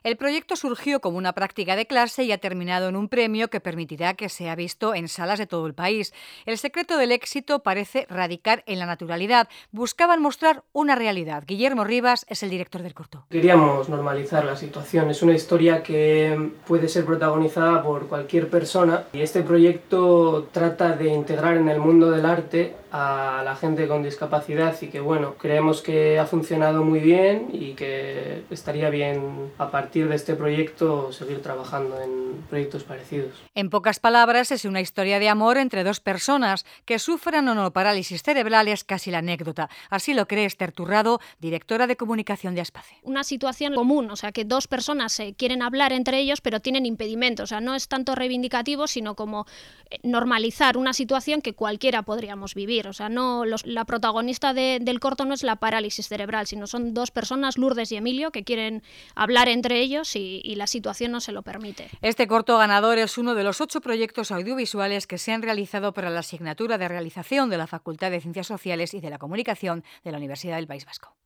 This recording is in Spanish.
El proyecto surgió como una práctica de clase y ha terminado en un premio que permitirá que sea visto en salas de todo el país. El secreto del éxito parece radicar en la naturalidad. Buscaban mostrar una realidad. Guillermo Rivas es el director del corto. Queríamos normalizar la situación. Es una historia que puede ser protagonizada por cualquier persona y este proyecto trata de integrar en el mundo del arte a la gente con discapacidad y que creemos que ha funcionado muy bien y que estaría bien a partir de este proyecto seguir trabajando en proyectos parecidos. En pocas palabras, es una historia de amor entre dos personas que sufran o no parálisis cerebral, es casi la anécdota. Así lo cree Esther Turrado, directora de comunicación de Aspace. Una situación común, o sea, que dos personas quieren hablar entre ellos pero tienen impedimentos, o sea, no es tanto reivindicativo, sino como normalizar una situación que cualquiera podríamos vivir, o sea, la protagonista del corto no es la parálisis cerebral, sino son dos personas, Lourdes y Emilio, que quieren hablar entre ellos y la situación no se lo permite. Este corto ganador es uno de los 8 proyectos audiovisuales que se han realizado para la asignatura de realización de la Facultad de Ciencias Sociales y de la Comunicación de la Universidad del País Vasco.